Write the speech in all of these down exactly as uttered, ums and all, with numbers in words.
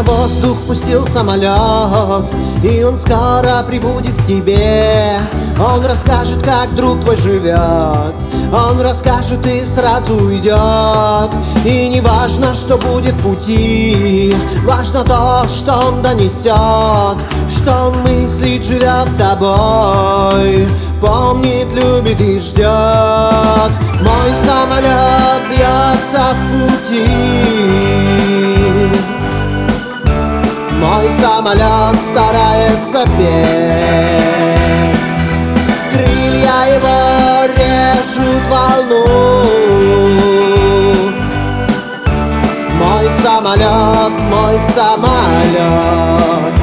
на воздух пустил самолет, и он скоро прибудет к тебе. Он расскажет, как друг твой живет, он расскажет и сразу уйдет. И не важно, что будет в пути, важно то, что он донесет, что он мыслит, живет тобой, помнит, любит и ждет. Мой самолет бьется в пути, мой самолет старается петь, крылья его режут волну. Мой самолет, мой самолет.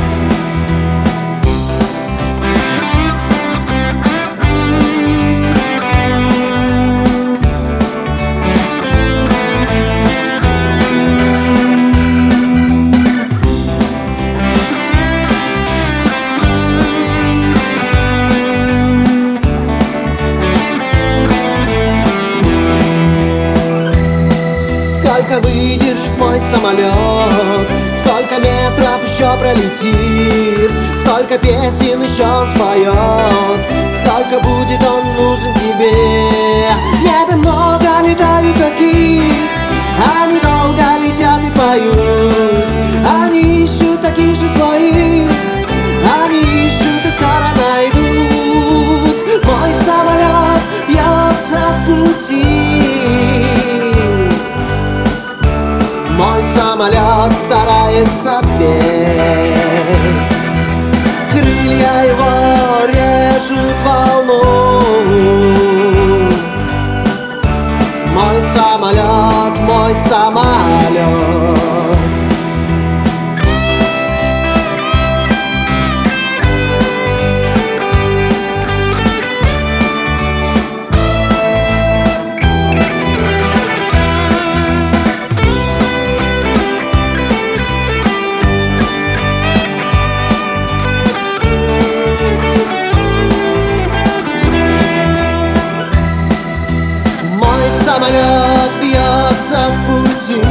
Сколько выдержит мой самолет, сколько метров еще пролетит, сколько песен еще он споет, сколько будет он нужен тебе. В небе много летают таких, они долго летят и поют, они ищут таких же своих, они ищут и скоро найдут. Мой самолет бьется в пути, мой самолет старается петь, крылья его режут волну. Мой самолет, мой самолет. Самолет бьется в пути,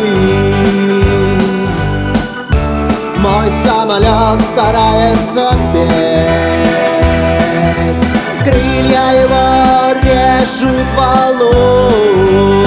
мой самолет старается петь, крылья его режут волну.